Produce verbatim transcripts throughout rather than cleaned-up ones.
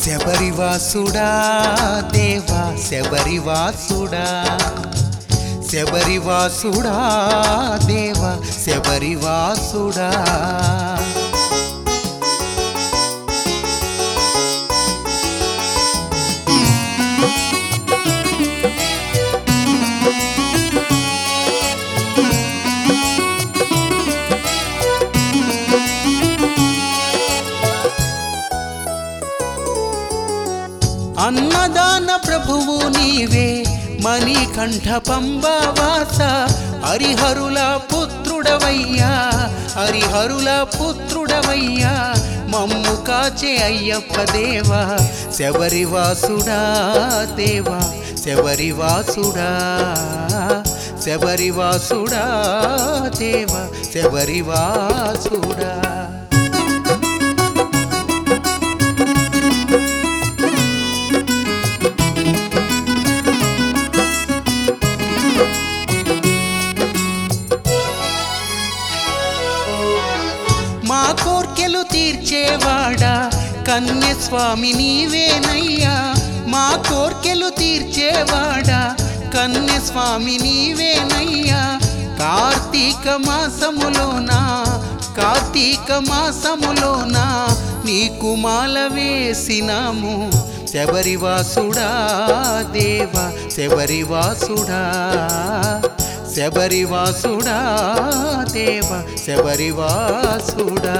శబరివాసుడా దేవా శబరివాసుడా శబరివాసుడా దేవా శబరివాసుడా అన్నదాన ప్రభువు నీవే మణికంఠ పంబవాస హరిహరుల పుత్రుడవయ్యా హరిహరుల పుత్రుడవయ్యా మమ్ము కాచే అయ్యప్ప దేవా శబరివాసుడా దేవా శబరివాసుడా శబరివాసుడా దేవా శబరివాసుడా మా కోర్కెలు తీర్చేవాడా కన్యస్వామి నీవేనయ్యా మా కోర్కెలు తీర్చేవాడా కన్యస్వామి నీవేనయ్యా కార్తీక మాసములోన కార్తీక మాసములోన నీకు మాల వేసినాము శబరివాసుడా దేవా శబరివాసుడా శబరివాసుడా దేవా శబరివాసుడా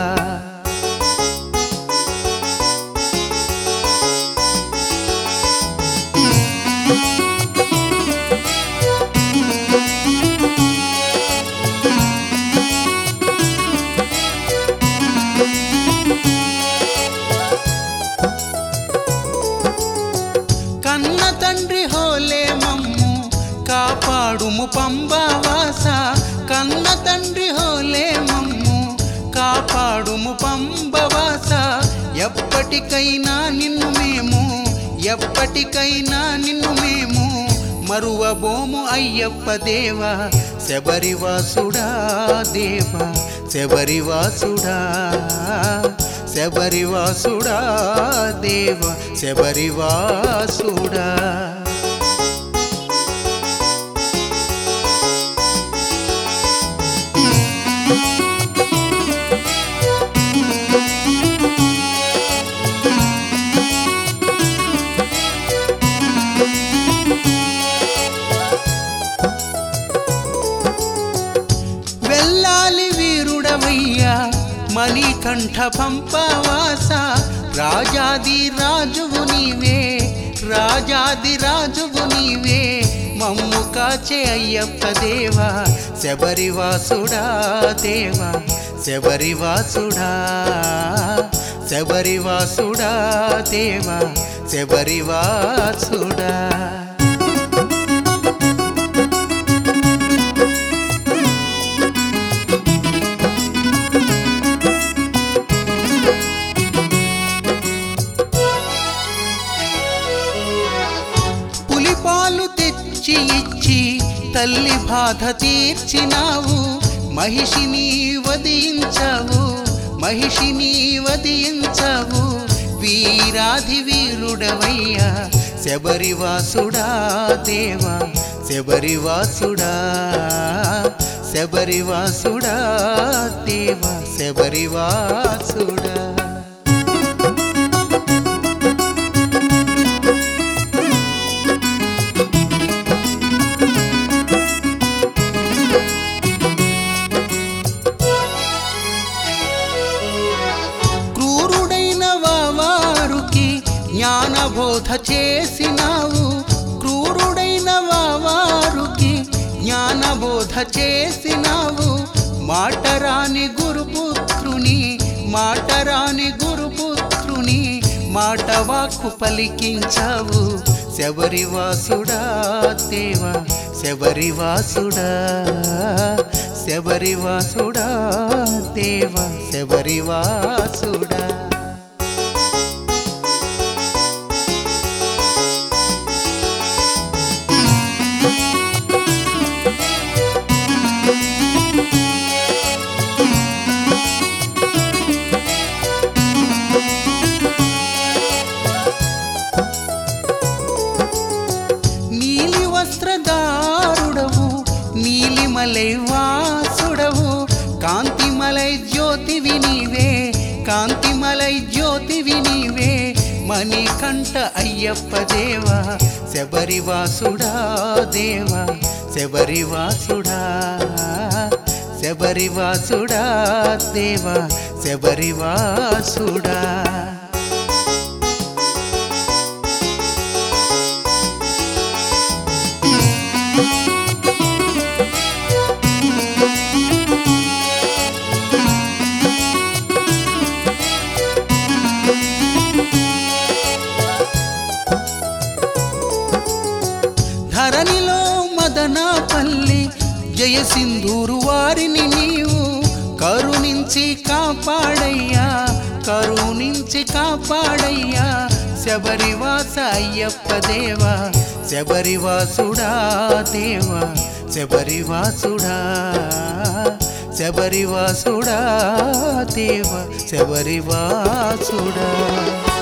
కన్న తండ్రి హోలే మమ్ము కాపాడుము పంబవాస కన్న తండ్రి హోలే మమ్ము కాపాడుము పంబవాస ఎప్పటికైనా నిన్ను మేము ఎప్పటికైనా నిన్ను మేము మరువబోము అయ్యప్ప దేవా శబరివాసుడా దేవా శబరివాసుడా శబరివాసుడా దేవా శబరివాసుడా వెళ్ళాలి వీరుడవయ్యా మణికంఠ పంపవాస రాజాది రాజువు నీవే రాజాది రాజువు నీవే మమ్ము కాచే అయ్యప్ప దేవా శబరివాసుడా దేవా శబరివాసుడా శబరివాసుడా దేవా శబరివాసుడా పాలు తెచ్చి ఇచ్చి తల్లి బాధ తీర్చినావు మహిషిని వధించావు మహిషిని వధించావు వీరాధి వీరుడవయ్యా శబరివాసుడా దేవా శబరివాసుడా శబరివాసుడా దేవా శబరివాసుడా జ్ఞానబోధ చేసినావు క్రూరుడైన వారికి జ్ఞానబోధ చేసినావు మాటరాని గురుపుత్రుని మాటరాని గురుపుత్రుని మాట వాక్కు పలికించావు శబరివాసుడా దేవా శబరివాసుడా శబరివాసుడా దేవా శబరివాసుడా మణికంఠ అయ్యప్ప దేవా శబరివాసుడా దేవా శబరివాసుడా శబరివాసుడా దేవా శబరివాసుడా ధరణిలో మదనాపల్లి జయ సింధూరు వారిని నీవు కరుణించి కాపాడయ్యా కరుణించి కాపాడయ్యా శబరివాస అయ్యప్ప దేవా శబరివాసుడా దేవా శబరివాసుడా శబరివాసుడా దేవా శబరివాసుడా